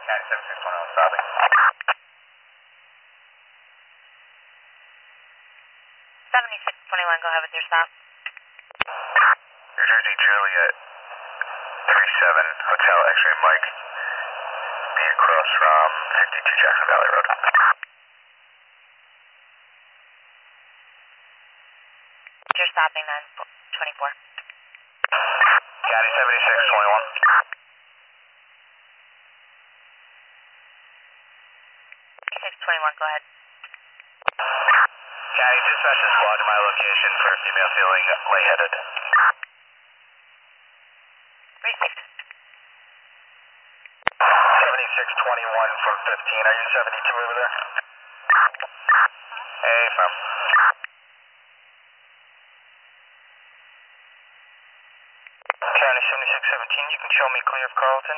9621 stopping. Go ahead with your stop. New Jersey Juliet 37 Hotel X-Ray Mike. Be across from 52 Jackson Valley Road. You're stopping then, 24. Caddy 7621. 621, go ahead. Caddy, dispatch a squad to my location for a female feeling lightheaded. Received. 7621 from 15. Are you 72 over there? Hey, from. County 7617, you can show me clear of Carlton.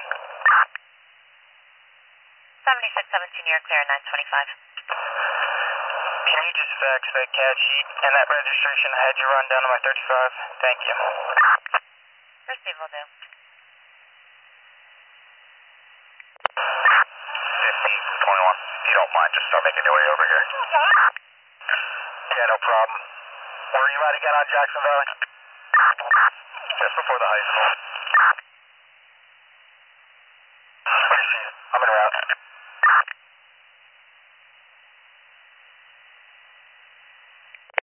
7617, you're clear, 925. Can you just fax that CAD sheet and that registration I had you run down to my 35? Thank you. Receive will do. 1521. If you don't mind, just start making your way over here. Yeah, no problem. Where are you at again on Jackson Valley? Just before the high school. I'm en route.